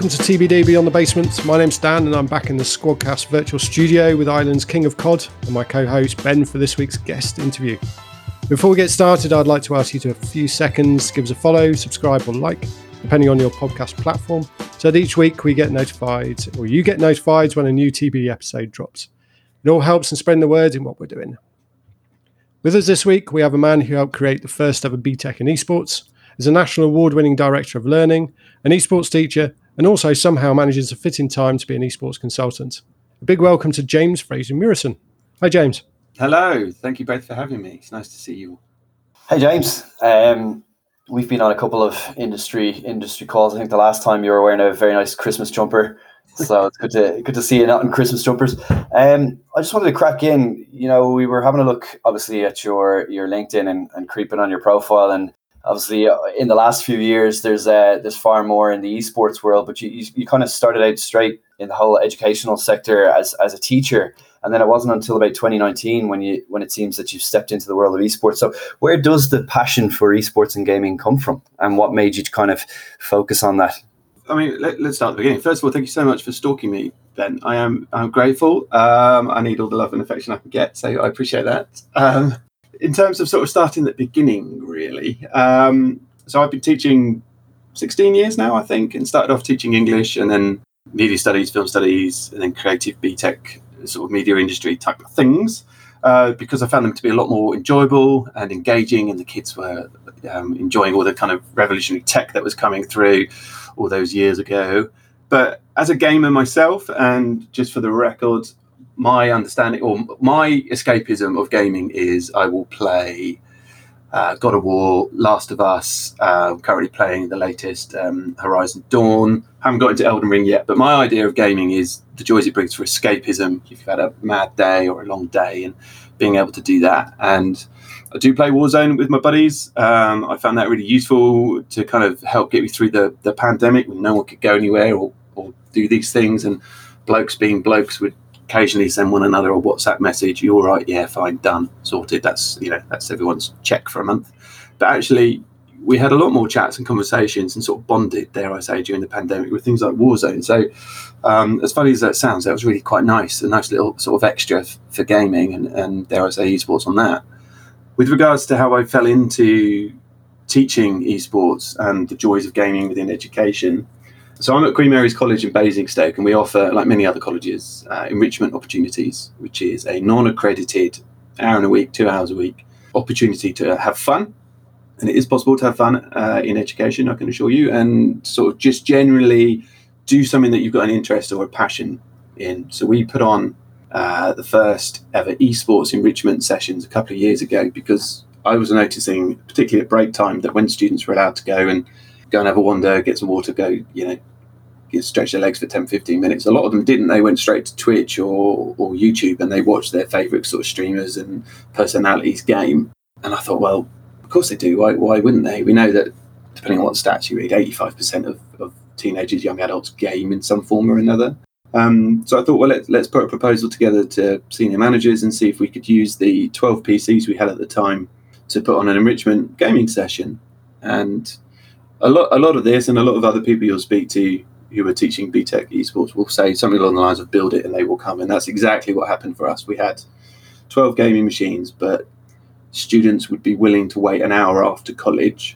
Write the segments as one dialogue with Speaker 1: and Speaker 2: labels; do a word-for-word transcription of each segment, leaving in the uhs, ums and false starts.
Speaker 1: welcome to T B D Beyond the Basement. My name's Dan and I'm back in the Squadcast virtual studio with Ireland's King of C O D and my co-host Ben for this week's guest interview. Before we get started, I'd like to ask you to a few seconds, give us a follow, subscribe or like, depending on your podcast platform, so that each week we get notified, or you get notified when a new T B D episode drops. It all helps in spreading the word in what we're doing. With us this week, we have a man who helped create the first ever B Tech in esports, is a national award-winning director of learning, an esports teacher, and also somehow manages to fit in time to be an esports consultant. A big welcome to James Fraser-Murison. Hi, James.
Speaker 2: Hello. Thank you both for having me. It's nice to see you.
Speaker 3: Hey, James. Um, we've been on a couple of industry industry calls. I think the last time you were wearing a very nice Christmas jumper. So it's good to good to see you not in Christmas jumpers. Um, I just wanted to crack in. You know, we were having a look, obviously, at your your LinkedIn and, and creeping on your profile. And obviously, in the last few years, there's uh, there's far more in the esports world. But you, you you kind of started out straight in the whole educational sector as as a teacher, and then it wasn't until about twenty nineteen when you when it seems that you've stepped into the world of esports. So, where does the passion for esports and gaming come from, and what made you kind of focus on that?
Speaker 2: I mean, let, let's start at the beginning. First of all, thank you so much for stalking me, Ben. I am I'm grateful. Um, I need all the love and affection I can get, so I appreciate that. Um, in terms of sort of starting at the beginning, really. Um, so I've been teaching sixteen years now, I think, and started off teaching English and then media studies, film studies, and then creative B Tech, sort of media industry type of things, uh, because I found them to be a lot more enjoyable and engaging, and the kids were um, enjoying all the kind of revolutionary tech that was coming through all those years ago. But as a gamer myself, and just for the record, my understanding or my escapism of gaming is I will play uh, God of War, Last of Us, uh, currently playing the latest um, Horizon Dawn. Haven't got into Elden Ring yet, but my idea of gaming is the joys it brings for escapism. If you've had a mad day or a long day, and being able to do that. And I do play Warzone with my buddies. Um, I found that really useful to kind of help get me through the, the pandemic when no one could go anywhere or, or do these things. And blokes being blokes would occasionally send one another a WhatsApp message. You all right? Yeah, fine, done, sorted. That's, you know, that's everyone's check for a month. But actually, we had a lot more chats and conversations and sort of bonded, dare I say, during the pandemic with things like Warzone. So um, as funny as that sounds, that was really quite nice, a nice little sort of extra f- for gaming and, and, dare I say, esports on that. With regards to how I fell into teaching esports and the joys of gaming within education, so I'm at Queen Mary's College in Basingstoke, and we offer, like many other colleges, uh, enrichment opportunities, which is a non-accredited hour and a week, two hours a week opportunity to have fun. And it is possible to have fun uh, in education, I can assure you, and sort of just generally do something that you've got an interest or a passion in. So we put on uh, the first ever esports enrichment sessions a couple of years ago, because I was noticing, particularly at break time, that when students were allowed to go and go and have a wander, get some water, go, you know, get, stretch their legs for ten, fifteen minutes. A lot of them didn't. They went straight to Twitch or, or YouTube, and they watched their favourite sort of streamers and personalities game. And I thought, well, of course they do. Why, why wouldn't they? We know that, depending on what stats you read, eighty-five percent of, of teenagers, young adults game in some form or another. Um, so I thought, well, let, let's put a proposal together to senior managers and see if we could use the twelve P Cs we had at the time to put on an enrichment gaming session. And a lot, a lot of this, and a lot of other people you'll speak to who are teaching B Tech esports will say something along the lines of build it and they will come. And that's exactly what happened for us. We had twelve gaming machines, but students would be willing to wait an hour after college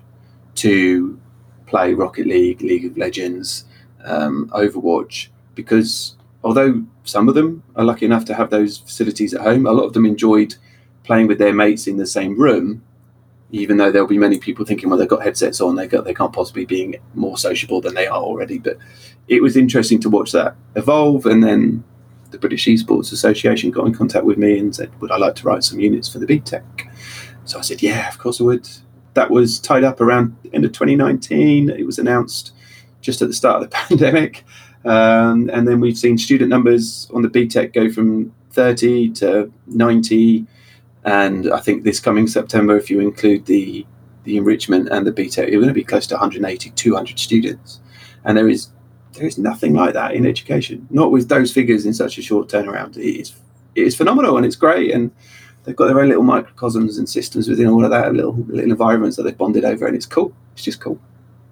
Speaker 2: to play Rocket League, League of Legends, um, Overwatch, because although some of them are lucky enough to have those facilities at home, a lot of them enjoyed playing with their mates in the same room, even though there'll be many people thinking, well, they've got headsets on, they got, they can't possibly be more sociable than they are already. But it was interesting to watch that evolve. And then the British Esports Association got in contact with me and said, would I like to write some units for the B Tech? So I said, yeah, of course I would. That was tied up around the end of twenty nineteen. It was announced just at the start of the pandemic. Um, and then we've seen student numbers on the B Tech go from thirty to ninety. And I think this coming September, if you include the the enrichment and the B Tech, you're going to be close to one hundred eighty, two hundred students. And there is there is nothing like that in education, not with those figures in such a short turnaround. It is, it is phenomenal and it's great. And they've got their own little microcosms and systems within all of that, little, little environments that they've bonded over. And it's cool. It's just cool.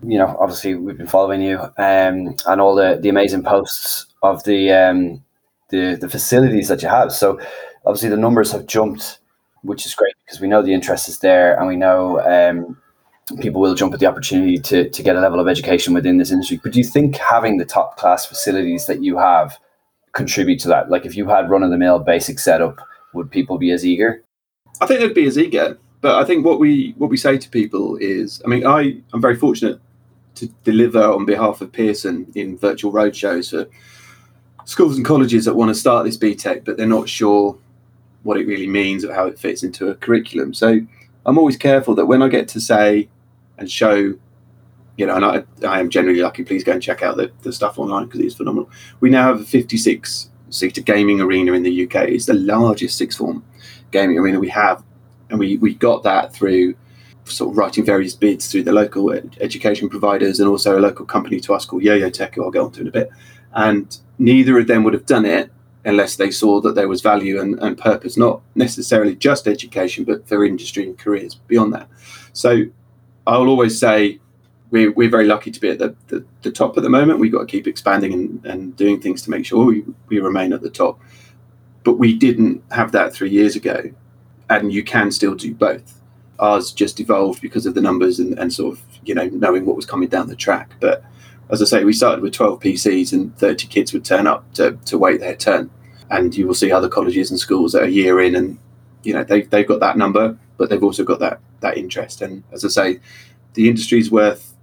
Speaker 3: you know, obviously we've been following you um, and all the, the amazing posts of the, um, the the facilities that you have. So obviously the numbers have jumped, which is great because we know the interest is there, and we know um, people will jump at the opportunity to to get a level of education within this industry. But do you think having the top class facilities that you have contribute to that? Like if you had run of the mill basic setup, would people be as eager?
Speaker 2: I think they'd be as eager, but I think what we what we say to people is, I mean, I I'm very fortunate to deliver on behalf of Pearson in virtual roadshows for schools and colleges that want to start this B Tech, but they're not sure what it really means or how it fits into a curriculum. So I'm always careful that when I get to say and show, you know, and I, I am generally lucky, please go and check out the, the stuff online because it is phenomenal. We now have a fifty-six seater gaming arena in the U K. It's the largest sixth form gaming arena we have. And we, we got that through sort of writing various bids through the local ed- education providers and also a local company to us called Yo-Yo Tech, who I'll get onto in a bit. And neither of them would have done it unless they saw that there was value and, and purpose, not necessarily just education, but for industry and careers beyond that. So I'll always say we're, we're very lucky to be at the, the, the top at the moment. We've got to keep expanding and, and doing things to make sure we, we remain at the top. But we didn't have that three years ago, and you can still do both. Ours just evolved because of the numbers and, and sort of, you know, knowing what was coming down the track. But as I say, we started with twelve P Cs and thirty kids would turn up to, to wait their turn. And you will see other colleges and schools that are a year in and, you know, they've, they've got that number, but they've also got that that interest. And as I say, the industry's worth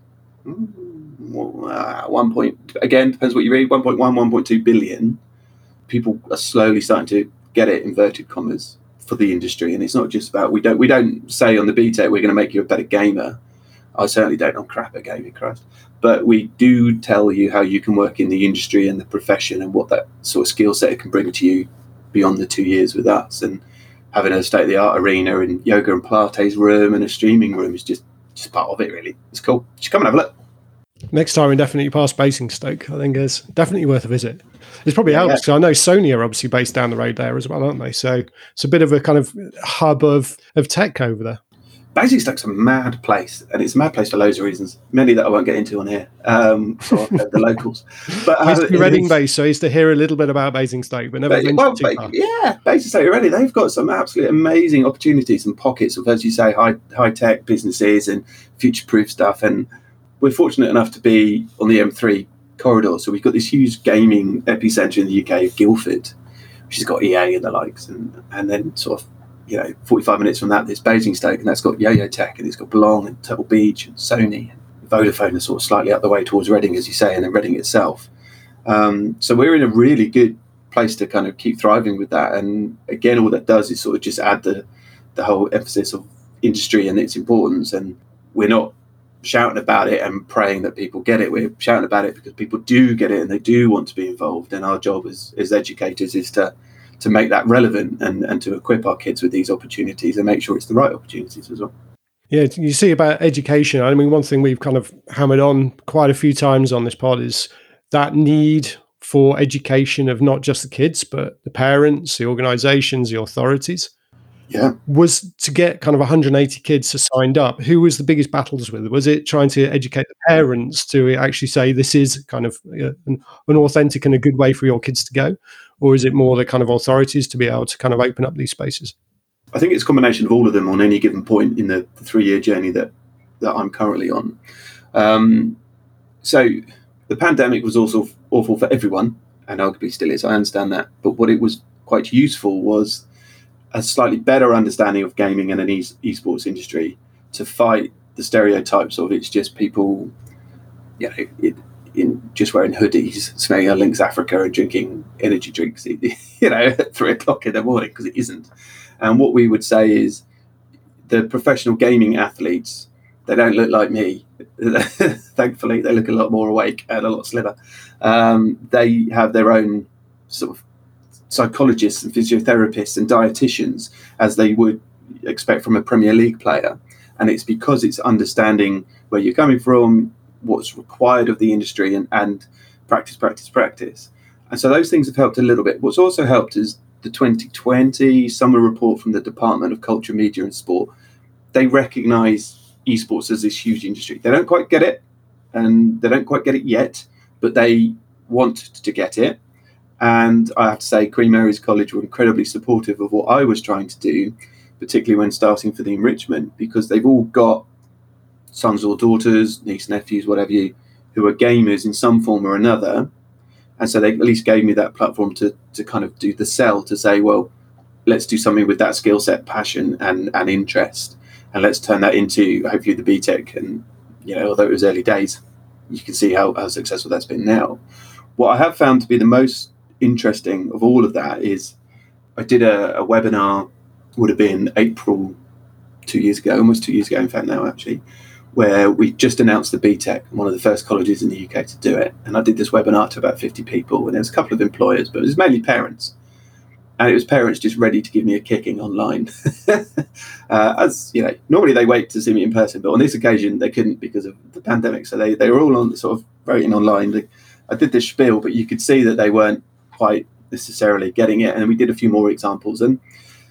Speaker 2: uh, one point, again, depends what you read, one point one, one point two billion. People are slowly starting to get it, inverted commas, for the industry. And it's not just about, we don't we don't say on the B Tech, we're going to make you a better gamer. I certainly don't. I'm crap at gaming, Christ. But we do tell you how you can work in the industry and the profession and what that sort of skill set can bring to you beyond the two years with us. And having a state-of-the-art arena and yoga and Pilates room and a streaming room is just, just part of it, really. It's cool. You should come and have a look.
Speaker 1: Next time we definitely pass Basingstoke. I think it's definitely worth a visit. It's probably
Speaker 2: Yeah,
Speaker 1: helps because
Speaker 2: yeah.
Speaker 1: I know Sony are obviously based down the road there as well, aren't they? So it's a bit of a kind of hub of, of tech over there.
Speaker 2: Basingstoke's a mad place, and it's a mad place for loads of reasons, many that I won't get into on here, um, for the locals. But
Speaker 1: I used
Speaker 2: uh,
Speaker 1: to be
Speaker 2: it
Speaker 1: Reading
Speaker 2: is-
Speaker 1: based, so I used to hear a little bit about Basingstoke, but never
Speaker 2: But,
Speaker 1: ventured
Speaker 2: well,
Speaker 1: too
Speaker 2: but,
Speaker 1: far.
Speaker 2: yeah, Basingstoke already, they've got some absolutely amazing opportunities and pockets of, as you say, high high tech businesses and future proof stuff. And we're fortunate enough to be on the M three corridor, so we've got this huge gaming epicenter in the U K, Guildford, which has got E A and the likes, and and then sort of, you know, forty-five minutes from that, there's Basingstoke, and that's got Yo-Yo Tech, and it's got Belong and Turtle Beach and Sony. And Vodafone is sort of slightly up the way towards Reading, as you say, and then Reading itself. Um, so we're in a really good place to kind of keep thriving with that. And again, all that does is sort of just add the the whole emphasis of industry and its importance. And we're not shouting about it and praying that people get it. We're shouting about it because people do get it and they do want to be involved. And our job as, as educators is to to make that relevant and, and to equip our kids with these opportunities and make sure it's the right opportunities as well.
Speaker 1: Yeah, you see about education. I mean, one thing we've kind of hammered on quite a few times on this pod is that need for education of not just the kids, but the parents, the organizations, the authorities.
Speaker 2: Yeah.
Speaker 1: Was to get kind of one hundred eighty kids signed up. Who was the biggest battles with? Was it trying to educate the parents to actually say this is kind of uh, an, an authentic and a good way for your kids to go? Or is it more the kind of authorities to be able to kind of open up these spaces?
Speaker 2: I think it's a combination of all of them on any given point in the, the three-year journey that, that I'm currently on. Um, so the pandemic was also awful for everyone, and arguably still is, I understand that. But what it was quite useful was a slightly better understanding of gaming and an e- esports industry to fight the stereotypes of it's just people, you know, it, in just wearing hoodies, smelling a Lynx Africa and drinking energy drinks, you know, at three o'clock in the morning, because it isn't. And what we would say is the professional gaming athletes, they don't look like me. Thankfully, they look a lot more awake and a lot slimmer. Um, they have their own sort of psychologists and physiotherapists and dietitians, as they would expect from a Premier League player. And it's because it's understanding where you're coming from, what's required of the industry, and, and practice, practice, practice. And so those things have helped a little bit. What's also helped is the twenty twenty summer report from the Department of Culture, Media and Sport. They recognise esports as this huge industry. They don't quite get it, and they don't quite get it yet, but they want to get it. And I have to say, Queen Mary's College were incredibly supportive of what I was trying to do, particularly when starting for the enrichment, because they've all got sons or daughters, niece, nephews, whatever you, who are gamers in some form or another. And so they at least gave me that platform to to kind of do the sell, to say, well, let's do something with that skill set, passion and, and interest. And let's turn that into hopefully the B Tech. And, you know, although it was early days, you can see how, how successful that's been now. What I have found to be the most interesting of all of that is I did a, a webinar, would have been April two years ago, almost two years ago, in fact, now actually, where we just announced the B Tech, one of the first colleges in the U K to do it. And I did this webinar to about fifty people, and there was a couple of employers, but it was mainly parents. And it was parents just ready to give me a kicking online. uh, as you know, normally they wait to see me in person, but on this occasion they couldn't because of the pandemic. So they, they were all on sort of voting online. They, I did this spiel, but you could see that they weren't quite necessarily getting it. And we did a few more examples. And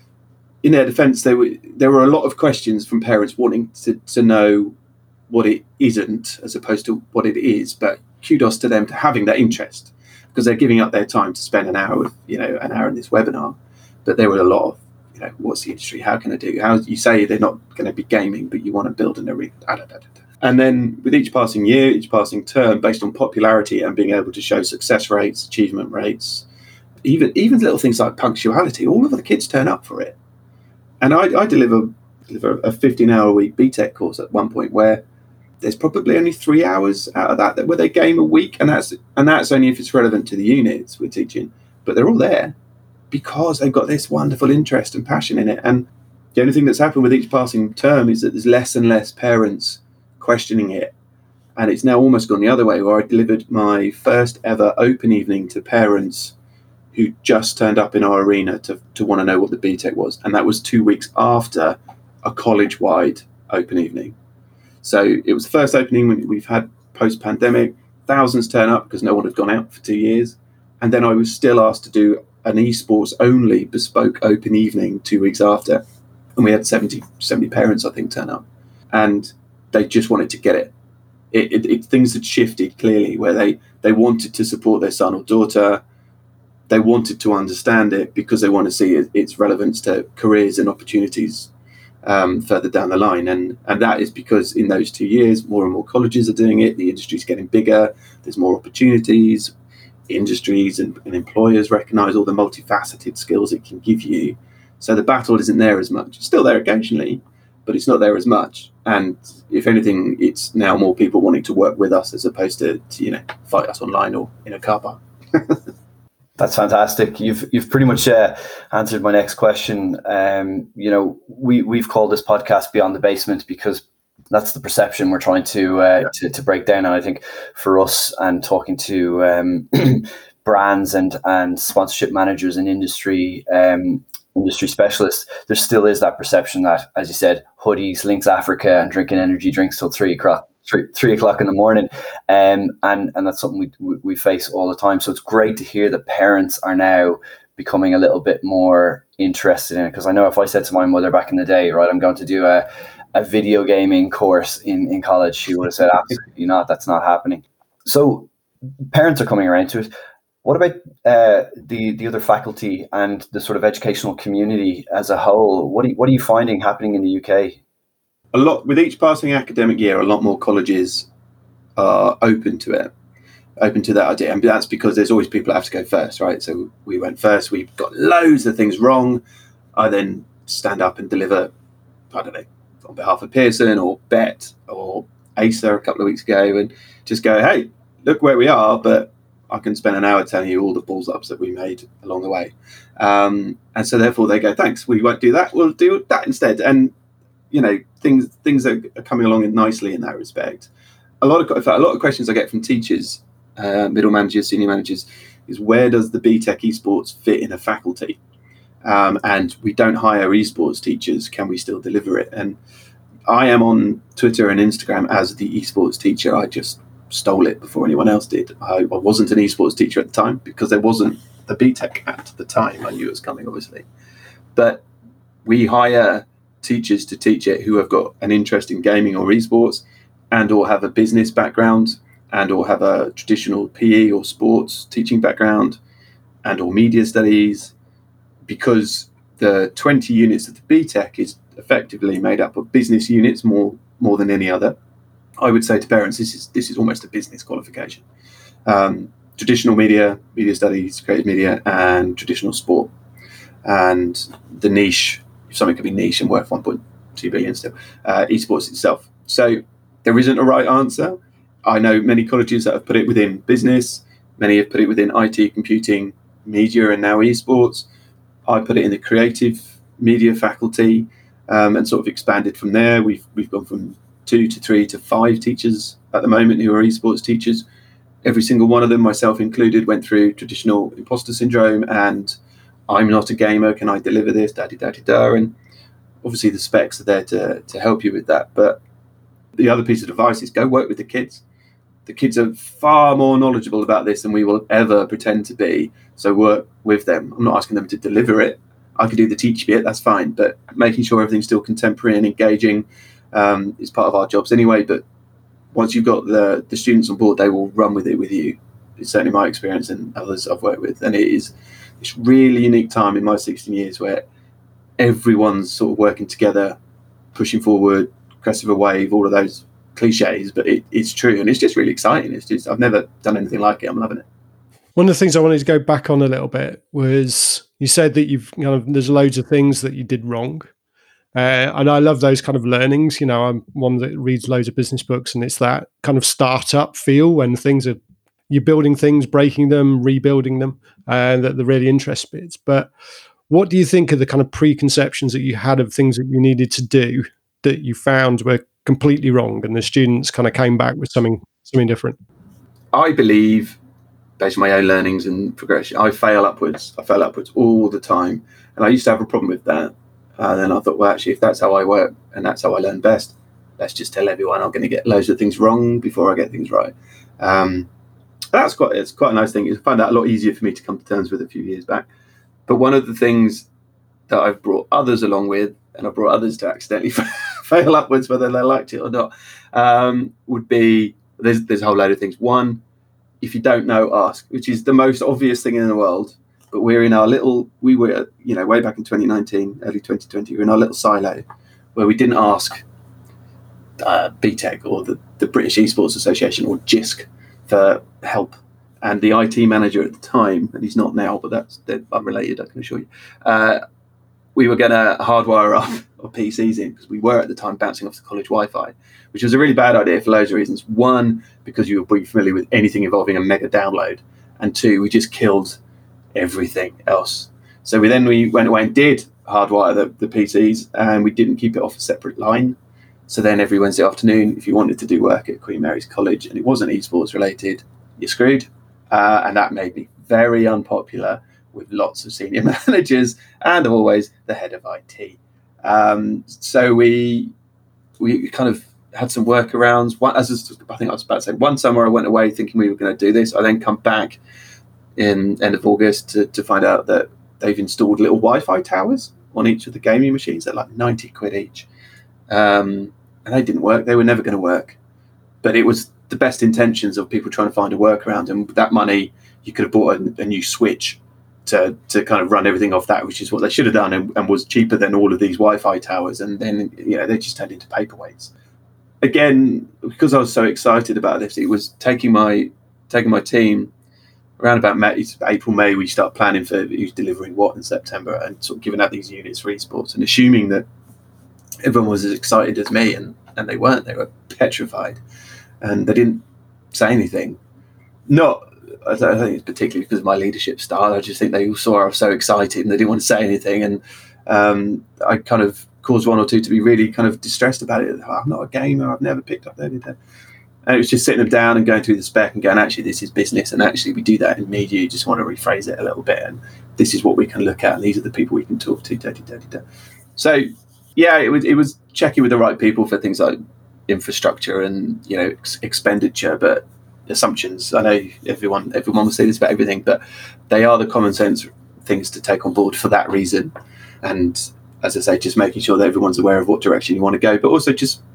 Speaker 2: in their defence, there were there were a lot of questions from parents wanting to, to know what it isn't as opposed to what it is. But kudos to them to having that interest, because they're giving up their time to spend an hour with, you know, an hour in this webinar. But there were a lot of, you know, what's the industry? How can I do? How you say they're not going to be gaming, but you want to build an arena. Da, da, da, da. And then with each passing year, each passing term, based on popularity and being able to show success rates, achievement rates, even even little things like punctuality, all of the kids turn up for it. And I, I deliver, deliver a fifteen-hour week B Tech course at one point where there's probably only three hours out of that, that where they game a week, and that's and that's only if it's relevant to the units we're teaching. But they're all there because they've got this wonderful interest and passion in it. And the only thing that's happened with each passing term is that there's less and less parents questioning it. And it's now almost gone the other way, where I delivered my first ever open evening to parents who just turned up in our arena to, to want to know what the B Tech was. And that was two weeks after a college-wide open evening. So it was the first opening we've had post-pandemic. Thousands turn up because no one had gone out for two years. And then I was still asked to do an esports-only bespoke open evening two weeks after. And we had seventy, seventy parents, I think, turn up. And they just wanted to get it. It, it, it things had shifted clearly, where they, they wanted to support their son or daughter. They wanted to understand it because they want to see it, its relevance to careers and opportunities um, further down the line. And, and that is because in those two years, more and more colleges are doing it. The industry's getting bigger. There's more opportunities. Industries and, and employers recognize all the multifaceted skills it can give you. So the battle isn't there as much. It's still there occasionally, but it's not there as much. And if anything, it's now more people wanting to work with us as opposed to, to you know, fight us online or in a car park.
Speaker 3: That's fantastic. You've you've pretty much uh, answered my next question. Um, you know, we we've called this podcast Beyond the Basement because that's the perception we're trying to uh, to, to break down. And I think for us, and talking to um, brands and and sponsorship managers and industry um, industry specialists, there still is that perception that, as you said, hoodies, Lynx Africa, and drinking energy drinks till three o'clock. Three, three o'clock in the morning, um, and and that's something we, we we face all the time. So it's great to hear that parents are now becoming a little bit more interested in it. Because I know if I said to my mother back in the day, right, I'm going to do a, a video gaming course in, in college, she would have said, absolutely not, that's not happening. So parents are coming around to it. What about uh, the the other faculty and the sort of educational community as a whole? What are, what are you finding happening in the U K?
Speaker 2: A lot with each passing academic year, a lot more colleges are open to it, open to that idea. And that's because there's always people that have to go first, right? So we went first, we got loads of things wrong. I then stand up and deliver, I don't know, on behalf of Pearson or B E T or Acer a couple of weeks ago, and just go, hey, look where we are, but I can spend an hour telling you all the balls ups that we made along the way. Um, and so therefore they go, thanks, we won't do that, we'll do that instead. And you know, things things are coming along nicely in that respect. A lot of in fact, a lot of questions I get from teachers, uh, middle managers, senior managers, is where does the B Tech esports fit in a faculty? Um, and we don't hire esports teachers. Can we still deliver it? And I am on Twitter and Instagram as the esports teacher. I just stole it before anyone else did. I, I wasn't an esports teacher at the time because there wasn't the B Tech at the time. I knew it was coming, obviously, but we hire teachers to teach it who have got an interest in gaming or esports, and or have a business background and or have a traditional P E or sports teaching background and or media studies, because the twenty units of the B Tech is effectively made up of business units more more than any other. I would say to parents, this is this is almost a business qualification. Um, traditional media, media studies, creative media, and traditional sport. And the niche, if something could be niche and worth one point two billion still, uh, esports itself. So there isn't a right answer. I know many colleges that have put it within business. Many have put it within I T, computing, media, and now esports. I put it in the creative media faculty, um, and sort of expanded from there. We've we've gone from two to three to five teachers at the moment who are esports teachers. Every single one of them, myself included, went through traditional imposter syndrome and I'm not a gamer, can I deliver this, da-di-da-di-da. And obviously the specs are there to, to help you with that. But the other piece of advice is go work with the kids. The kids are far more knowledgeable about this than we will ever pretend to be. So work with them. I'm not asking them to deliver it. I could do the teach bit, that's fine. But making sure everything's still contemporary and engaging um, is part of our jobs anyway. But once you've got the, the students on board, they will run with it with you. It's certainly my experience and others I've worked with. And it is this really unique time in my sixteen years where everyone's sort of working together, pushing forward, crest of a wave, all of those cliches, but it, it's true. And it's just really exciting. It's just, I've never done anything like it. I'm loving it.
Speaker 1: One of the things I wanted to go back on a little bit was you said that you've kind of, there's loads of things that you did wrong. Uh, and I love those kind of learnings. You know, I'm one that reads loads of business books, and it's that kind of startup feel when things are, you're building things, breaking them, rebuilding them, and that the really interest bits. But what do you think are the kind of preconceptions that you had of things that you needed to do that you found were completely wrong, and the students kind of came back with something something different?
Speaker 2: I believe, based on my own learnings and progression, I fail upwards. I fail upwards all the time. And I used to have a problem with that. And then I thought, well, actually, if that's how I work and that's how I learn best, let's just tell everyone I'm going to get loads of things wrong before I get things right. Um, that's quite, it's quite a nice thing. I find that a lot easier for me to come to terms with a few years back. But one of the things that I've brought others along with, and I brought others to accidentally fail upwards, whether they liked it or not, um, would be, there's, there's a whole load of things. One, if you don't know, ask, which is the most obvious thing in the world. But we're in our little, we were, you know, way back in twenty nineteen, early twenty twenty, we were in our little silo where we didn't ask uh, B TEC or the, the British Esports Association or J I S C for help. And the I T manager at the time, and he's not now, but that's unrelated, I can assure you, uh, we were going to hardwire our, our P Cs in because we were at the time bouncing off the college Wi-Fi, which was a really bad idea for loads of reasons. One, because you would be familiar with anything involving a mega download. And two, we just killed everything else. So we then we went away and did hardwire the, the P Cs, and we didn't keep it off a separate line. So then every Wednesday afternoon, if you wanted to do work at Queen Mary's College and it wasn't esports related, you're screwed. Uh, and that made me very unpopular with lots of senior managers and always the head of I T. Um, so we we kind of had some workarounds. One, as I think I was about to say, one summer I went away thinking we were going to do this. I then come back in end of August to, to find out that they've installed little Wi-Fi towers on each of the gaming machines. They're like ninety quid each. Um, and they didn't work. They were never going to work. But it was the best intentions of people trying to find a workaround. And with that money, you could have bought a, a new switch to, to kind of run everything off that, which is what they should have done, and, and was cheaper than all of these Wi-Fi towers. And then, you know, they just turned into paperweights. Again, because I was so excited about this, it was taking my taking my team around about May, April, May, we start planning for who's delivering what in September and sort of giving out these units for esports and assuming that everyone was as excited as me, and, and they weren't. They were petrified and they didn't say anything. Not, I don't think it's particularly because of my leadership style. I just think they all saw I was so excited and they didn't want to say anything. And um, I kind of caused one or two to be really kind of distressed about it. I'm not a gamer. I've never picked up that. And it was just sitting them down and going through the spec and going, actually, this is business. And actually, we do that in media. You just want to rephrase it a little bit. And this is what we can look at. And these are the people we can talk to. Da, da, da, da. So, yeah, it was, it was checking with the right people for things like infrastructure and, you know, ex- expenditure, but assumptions. I know everyone everyone will say this about everything, but they are the common sense things to take on board for that reason. And as I say, just making sure that everyone's aware of what direction you want to go, but also just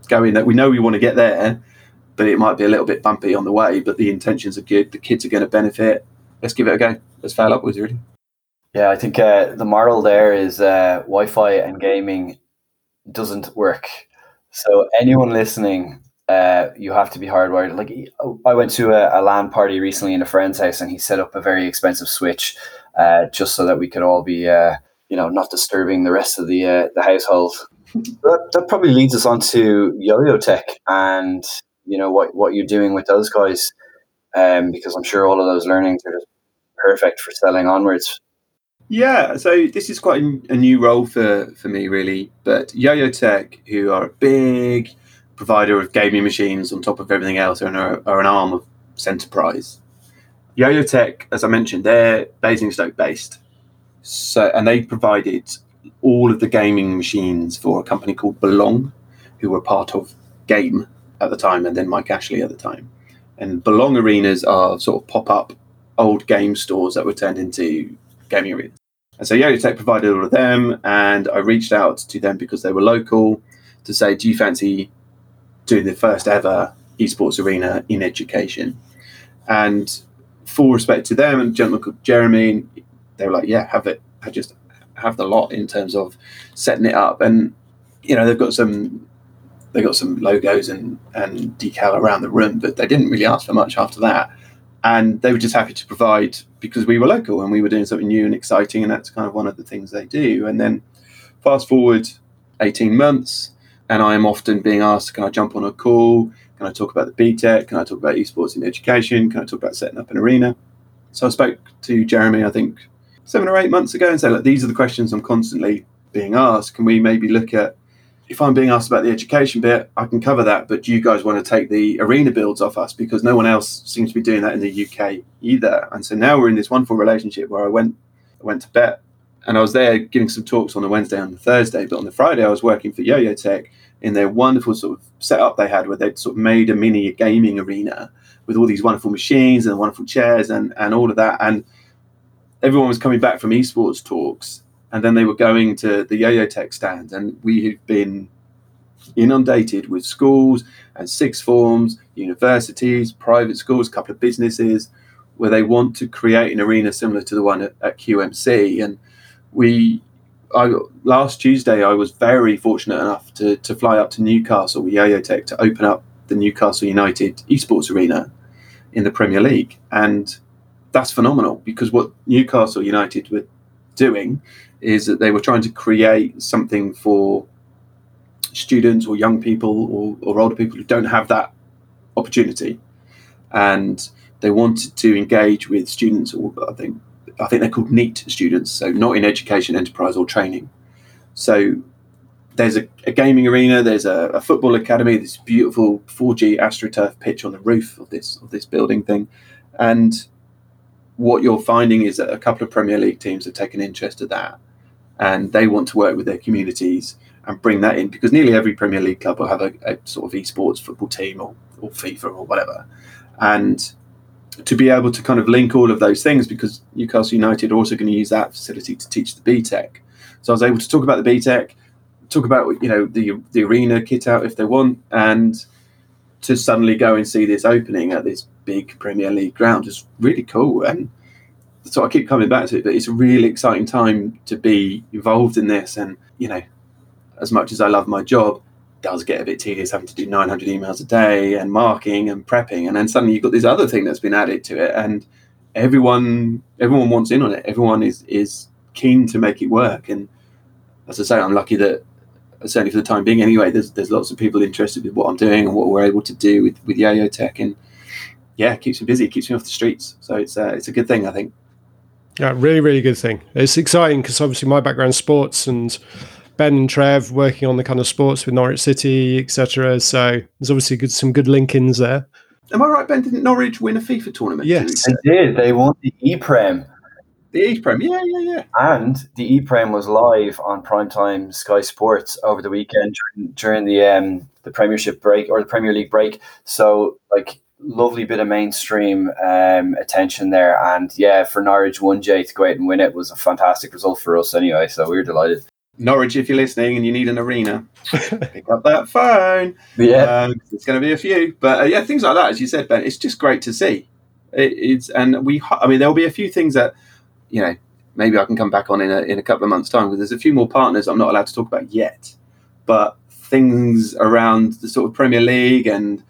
Speaker 2: going that we know we want to get there, but it might be a little bit bumpy on the way, but the intentions are good. The kids are going to benefit. Let's give it a go. Let's fail upwards, really.
Speaker 3: Yeah, I think uh, the moral there is uh, Wi-Fi and gaming doesn't work. So anyone listening, uh, you have to be hardwired. Like I went to a, a LAN party recently in a friend's house, and he set up a very expensive switch uh, just so that we could all be, uh, you know, not disturbing the rest of the uh, the household. That, that probably leads us on to Yo-Yo Tech and, you know, what, what you're doing with those guys, um, because I'm sure all of those learnings are just perfect for selling onwards.
Speaker 2: Yeah, so this is quite a, a new role for, for me, really. But Yo-Yo Tech, who are a big provider of gaming machines on top of everything else, are, are an arm of Centerprise. Yo-Yo Tech, as I mentioned, they're Basingstoke based. So, and they provided all of the gaming machines for a company called Belong, who were part of Game at the time, and then Mike Ashley at the time. And Belong arenas are sort of pop-up old game stores that were turned into gaming arenas. And so Yo-Yo Tech provided all of them, and I reached out to them because they were local to say, do you fancy doing the first ever esports arena in education? And full respect to them and a gentleman called Jeremy, they were like, yeah, have it. I just have the lot in terms of setting it up. And, you know, they've got some they got some logos and, and decal around the room, but they didn't really ask for much after that. And they were just happy to provide because we were local and we were doing something new and exciting, and that's kind of one of the things they do. And then fast forward eighteen months, and I am often being asked, can I jump on a call? Can I talk about the B Tech? Can I talk about esports in education? Can I talk about setting up an arena? So I spoke to Jeremy, I think, seven or eight months ago and said, look, these are the questions I'm constantly being asked. Can we maybe look at, if I'm being asked about the education bit, I can cover that, but do you guys want to take the arena builds off us? Because no one else seems to be doing that in the U K either. And so now we're in this wonderful relationship where I went I went to Bet, and I was there giving some talks on the Wednesday and the Thursday, but on the Friday I was working for Yo-Yo Tech in their wonderful sort of setup they had where they'd sort of made a mini gaming arena with all these wonderful machines and wonderful chairs and, and all of that. And everyone was coming back from esports talks, and then they were going to the Yo-Yo Tech stand, and we had been inundated with schools and sixth forms, universities, private schools, a couple of businesses, where they want to create an arena similar to the one at, at Q M C. And we, I, last Tuesday, I was very fortunate enough to, to fly up to Newcastle with Yo-Yo Tech to open up the Newcastle United esports arena in the Premier League. And that's phenomenal, because what Newcastle United were doing is that they were trying to create something for students or young people or, or older people who don't have that opportunity, and they wanted to engage with students, or I think I think they're called NEET students, so not in education, enterprise or training. So there's a, a gaming arena, there's a, a football academy, this beautiful four G AstroTurf pitch on the roof of this of this building thing. And what you're finding is that a couple of Premier League teams have taken interest in that, and they want to work with their communities and bring that in, because nearly every Premier League club will have a, a sort of esports football team or, or FIFA or whatever. And to be able to kind of link all of those things, because Newcastle United are also going to use that facility to teach the B Tech. So I was able to talk about the B Tech, talk about, you know, the the arena kit out if they want, and to suddenly go and see this opening at this big Premier League ground is really cool. And so I keep coming back to it, but it's a really exciting time to be involved in this. And, you know, as much as I love my job, it does get a bit tedious having to do nine hundred emails a day and marking and prepping. And then suddenly you've got this other thing that's been added to it, and everyone everyone wants in on it. Everyone is, is keen to make it work. And as I say, I'm lucky that, certainly for the time being anyway, there's there's lots of people interested with what I'm doing and what we're able to do with, with Yo-Yo Tech. And yeah, it keeps me busy, it keeps me off the streets. So it's uh, it's a good thing, I think. Yeah,
Speaker 1: really, really good thing. It's exciting because obviously my background's sports, and Ben and Trev working on the kind of sports with Norwich City, et cetera. So there's obviously good, some good link-ins there.
Speaker 2: Am I right, Ben? Didn't Norwich win a FIFA tournament?
Speaker 1: Yes.
Speaker 3: They did. They won the E-Prem.
Speaker 2: The E-Prem, yeah, yeah, yeah.
Speaker 3: And the E-Prem was live on primetime Sky Sports over the weekend during, during the um, the Premiership break, or the Premier League break. So, like, lovely bit of mainstream um, attention there. And yeah, for Norwich one J to go out and win it was a fantastic result for us anyway. So we were delighted.
Speaker 2: Norwich, if you're listening and you need an arena, pick up that phone.
Speaker 3: Yeah,
Speaker 2: um, it's going to be a few, but uh, yeah, things like that, as you said, Ben. It's just great to see. It, it's and we, I mean, there'll be a few things that, you know, maybe I can come back on in a in a couple of months' time. Because there's a few more partners I'm not allowed to talk about yet, but things around the sort of Premier League and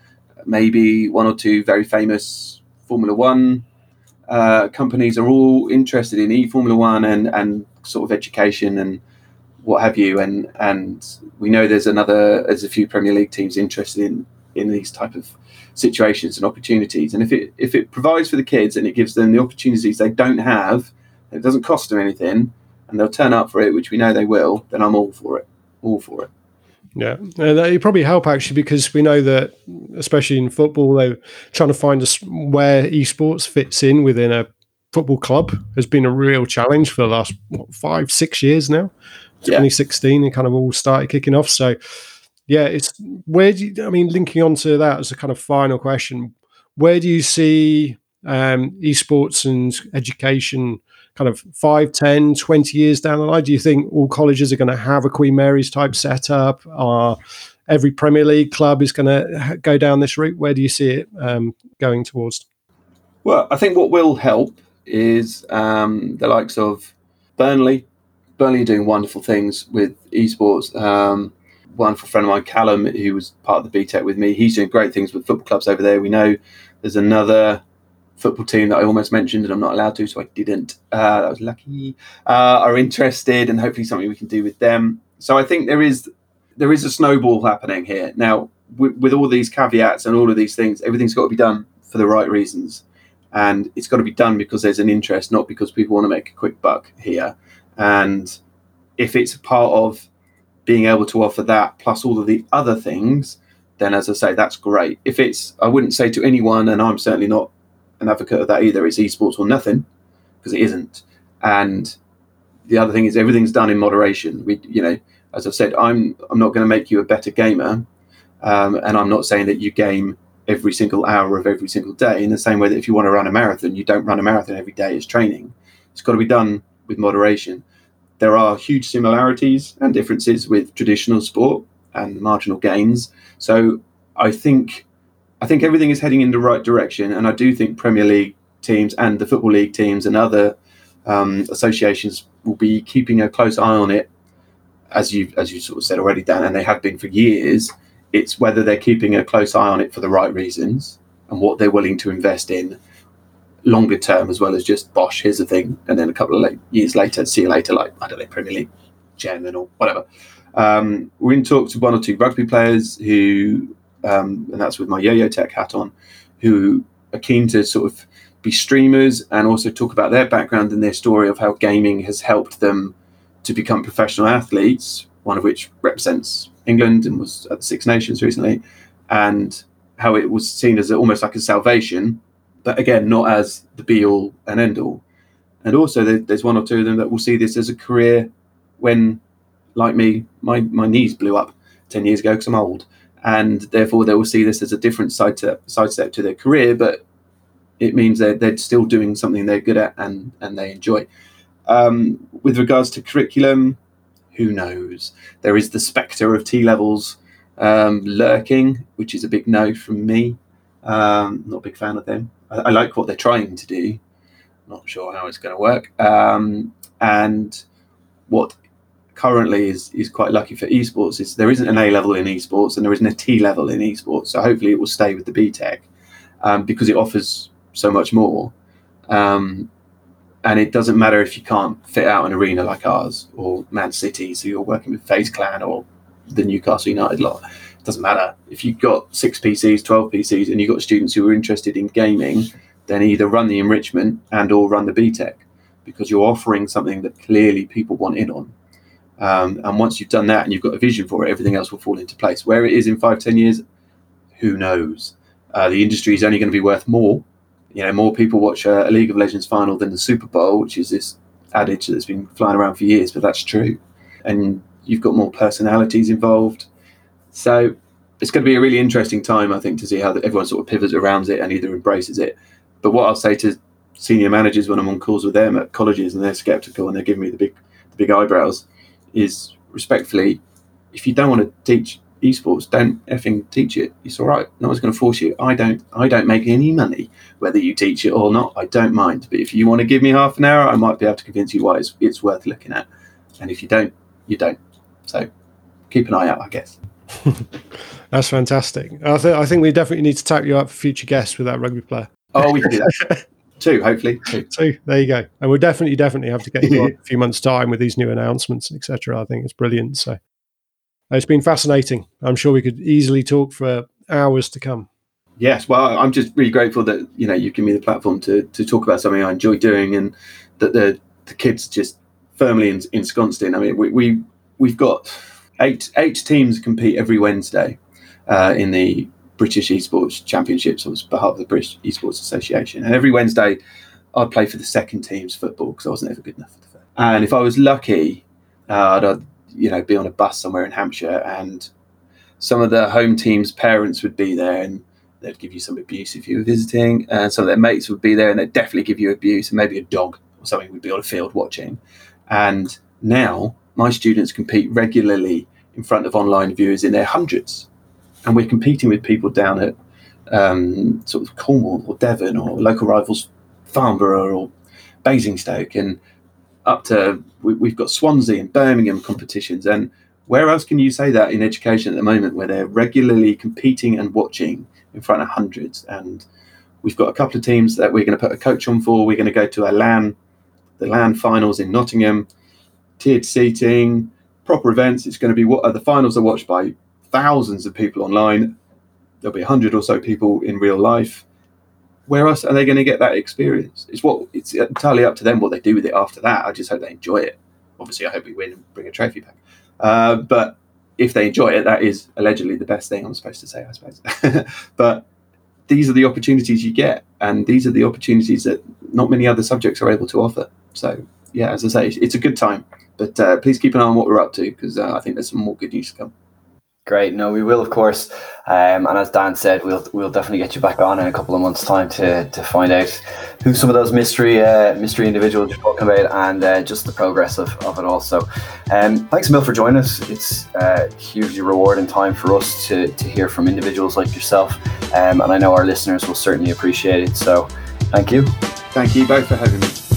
Speaker 2: maybe one or two very famous Formula One uh, companies are all interested in e-Formula One and and sort of education and what have you, and and we know there's another there's a few Premier League teams interested in in these type of situations and opportunities, and if it if it provides for the kids and it gives them the opportunities they don't have, it doesn't cost them anything, and they'll turn up for it, which we know they will, then I'm all for it all for it.
Speaker 1: Yeah, and it probably help actually, because we know that, especially in football, they're trying to find us where esports fits in within a football club has been a real challenge for the last what, five, six years now. twenty sixteen, it kind of all started kicking off. So, yeah, it's where do you, I mean, linking onto that as a kind of final question, where do you see um, esports and education kind of five, ten, twenty years down the line? Do you think all colleges are going to have a Queen Mary's type setup? Or every Premier League club is going to go down this route? Where do you see it um, going towards?
Speaker 2: Well, I think what will help is um, the likes of Burnley. Burnley are doing wonderful things with esports. Um, wonderful friend of mine, Callum, who was part of the B TEC with me, he's doing great things with football clubs over there. We know there's another football team that I almost mentioned and I'm not allowed to, so I didn't. Uh, that was lucky. Uh, are interested, and hopefully something we can do with them. So I think there is there is a snowball happening here. Now, with, with all these caveats and all of these things, everything's got to be done for the right reasons. And it's got to be done because there's an interest, not because people want to make a quick buck here. And if it's a part of being able to offer that plus all of the other things, then as I say, that's great. If it's, I wouldn't say to anyone, and I'm certainly not an advocate of that either, it's esports or nothing, because it isn't. And the other thing is everything's done in moderation. We, you know, as I've said, I'm I'm not going to make you a better gamer, um, and I'm not saying that you game every single hour of every single day, in the same way that if you want to run a marathon, you don't run a marathon every day as training. It's got to be done with moderation. There are huge similarities and differences with traditional sport and marginal gains. So I think I think everything is heading in the right direction, and I do think Premier League teams and the Football League teams and other um, associations will be keeping a close eye on it, as you as you sort of said already, Dan, and they have been for years. It's whether they're keeping a close eye on it for the right reasons and what they're willing to invest in longer term, as well as just bosh, here's the thing, and then a couple of late, years later, see you later, like, I don't know, Premier League chairman or whatever. Um, we're in talks with one or two rugby players who, um, and that's with my Yo-Yo Tech hat on, who are keen to sort of be streamers and also talk about their background and their story of how gaming has helped them to become professional athletes, one of which represents England and was at the Six Nations recently, and how it was seen as a, almost like a salvation, but again, not as the be-all and end-all. And also there, there's one or two of them that will see this as a career when, like me, my, my knees blew up ten years ago because I'm old, and therefore they will see this as a different side, to, side step to their career, but it means they're, they're still doing something they're good at and, and they enjoy. Um, with regards to curriculum, who knows? There is the spectre of T-levels um, lurking, which is a big no from me. Um, not a big fan of them. I, I like what they're trying to do. Not sure how it's going to work. Um, and what currently is, is quite lucky for esports is there isn't an A level in esports and there isn't a T level in esports. So hopefully it will stay with the B TEC um, because it offers so much more. Um, And it doesn't matter if you can't fit out an arena like ours or Man City, so you're working with FaZe Clan or the Newcastle United lot. It doesn't matter. If you've got six P Cs, twelve P Cs, and you've got students who are interested in gaming, then either run the enrichment and or run the B TEC, because you're offering something that clearly people want in on. Um, and once you've done that and you've got a vision for it, everything else will fall into place. Where it is in five, ten years, who knows? Uh, the industry is only going to be worth more. You know, more people watch a, a League of Legends final than the Super Bowl, which is this adage that's been flying around for years, but that's true. And you've got more personalities involved. So it's going to be a really interesting time, I think, to see how the, everyone sort of pivots around it and either embraces it. But what I'll say to senior managers when I'm on calls with them at colleges and they're skeptical and they're giving me the big, the big eyebrows is respectfully, if you don't want to teach esports, don't effing teach it. It's all right. No one's going to force you. I don't. I don't make any money whether you teach it or not. I don't mind. But if you want to give me half an hour, I might be able to convince you why it's, it's worth looking at. And if you don't, you don't. So keep an eye out, I guess.
Speaker 1: That's fantastic. I, th- I think we definitely need to tap you up for future guests with that rugby player.
Speaker 2: Oh, we can do that. Two, hopefully. Two.
Speaker 1: Two. There you go. And we'll definitely, definitely have to get you on in a few months' time with these new announcements, et cetera. I think it's brilliant. So it's been fascinating. I'm sure we could easily talk for hours to come.
Speaker 2: Yes. Well, I'm just really grateful that, you know, you give me the platform to to talk about something I enjoy doing, and that the the kids just firmly ensconced in. I mean, we, we we've got eight eight teams compete every Wednesday uh, in the British Esports Championships on behalf of the British Esports Association. And every Wednesday I'd play for the second team's football because I wasn't ever good enough for the first. And if I was lucky, uh, I'd, I'd you know, be on a bus somewhere in Hampshire, and some of the home team's parents would be there, and they'd give you some abuse if you were visiting, and some of their mates would be there and they'd definitely give you abuse, and maybe a dog or something would be on a field watching. And now my students compete regularly in front of online viewers in their hundreds. And we're competing with people down at um, sort of Cornwall or Devon or local rivals Farnborough or Basingstoke, and up to we, we've got Swansea and Birmingham competitions. And where else can you say that in education at the moment, where they're regularly competing and watching in front of hundreds? And we've got a couple of teams that we're going to put a coach on for. We're going to go to a LAN, the LAN finals in Nottingham, tiered seating, proper events. It's going to be what uh, the finals are watched by thousands of people online. There'll be a hundred or so people in real life. Where else are they going to get that experience? It's what it's entirely up to them what they do with it after that. I just hope they enjoy it. Obviously, I hope we win and bring a trophy back. Uh, but if they enjoy it, that is allegedly the best thing I'm supposed to say, I suppose. But these are the opportunities you get, and these are the opportunities that not many other subjects are able to offer. So, yeah, as I say, it's a good time. But uh, please keep an eye on what we're up to, because uh, I think there's some more good news to come.
Speaker 3: Great. No, we will, of course. Um, and as Dan said, we'll we'll definitely get you back on in a couple of months' time to to find out who some of those mystery uh, mystery individuals you're talking about, and uh, just the progress of, of it all. So um, thanks, Emil, for joining us. It's a hugely rewarding time for us to, to hear from individuals like yourself. Um, and I know our listeners will certainly appreciate it. So thank you.
Speaker 2: Thank you both for having me.